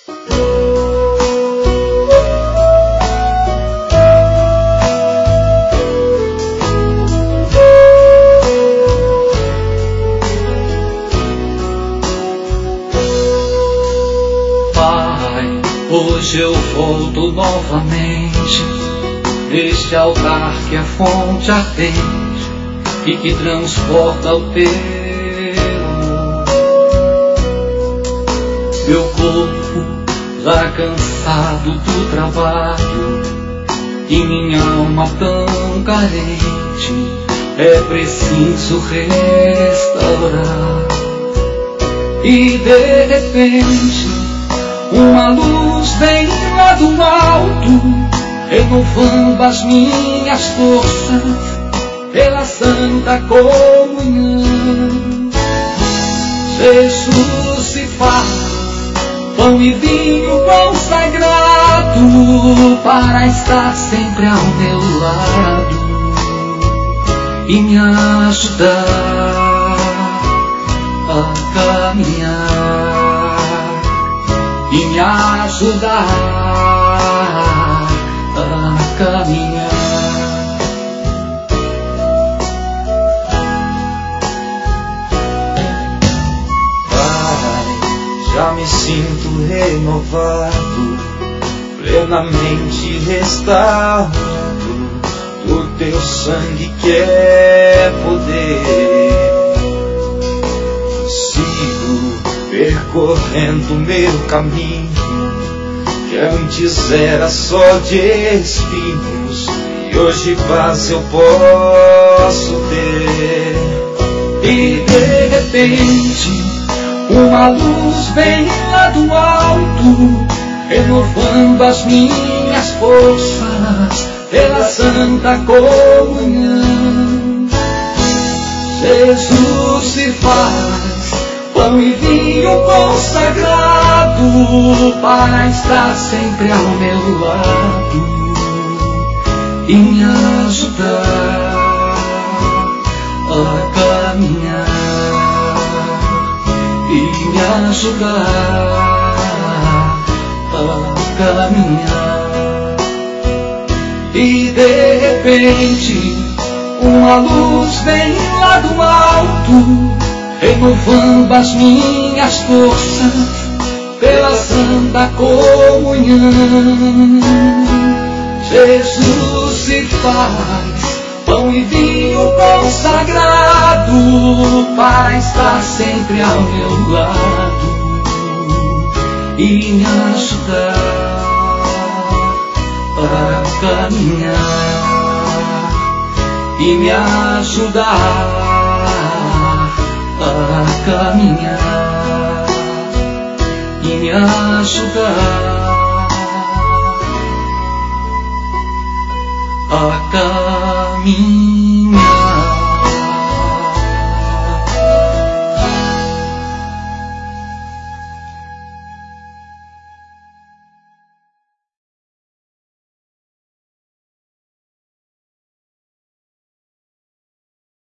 Hoje eu volto novamente neste altar que é fonte ardente e que transporta o teu amor. Meu corpo já cansado do trabalho e minha alma tão carente, é preciso restaurar. E de repente uma luz vem lá do alto, renovando as minhas forças pela santa comunhão. Jesus se faz pão e vinho consagrado para estar sempre ao meu lado e me ajudar a caminhar. E me ajudar a caminhar. Pai, já me sinto renovado, plenamente restaurado. Do teu sangue que é poder, percorrendo meu caminho, que antes era só de espinhos, e hoje paz eu posso ter. E de repente uma luz vem lá do alto, renovando as minhas forças pela santa comunhão. Jesus se faz pão e vinho consagrado para estar sempre ao meu lado e me ajudar a caminhar. E me ajudar a caminhar. E de repente uma luz vem lá do alto, renovando as minhas forças pela santa comunhão. Jesus se faz pão e vinho consagrado para estar sempre ao meu lado e me ajudar a caminhar. E me ajudar a caminhar e me ajudar